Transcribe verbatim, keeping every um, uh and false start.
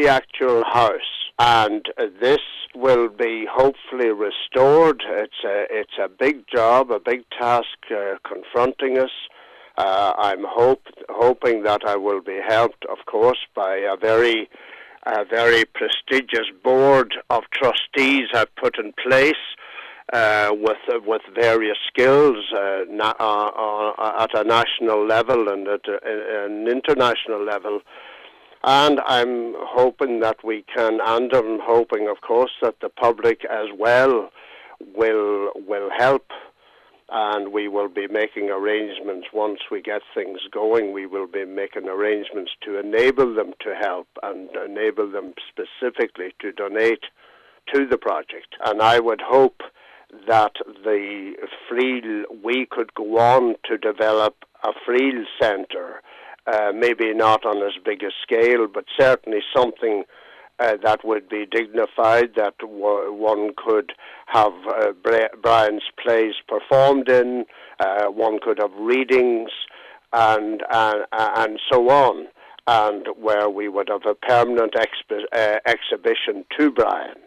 the actual house, and uh, this will be hopefully restored. It's a, it's a big job, a big task uh, confronting us. Uh, I'm hope, hoping that I will be helped, of course, by a very, a very prestigious board of trustees I've put in place uh, with uh, with various skills uh, na- uh, uh, at a national level and at a, an international level. And I'm hoping that we can, and I'm hoping, of course, that the public as well will will help. And we will be making arrangements once we get things going. We will be making arrangements to enable them to help and enable them specifically to donate to the project. And I would hope that the Friel, we could go on to develop a Friel Centre, uh, maybe not on as big a scale, but certainly something Uh, that would be dignified, that w- one could have uh, Bra- Brian's plays performed in, uh, one could have readings, and, and and so on, and where we would have a permanent expi- uh, exhibition to Brian.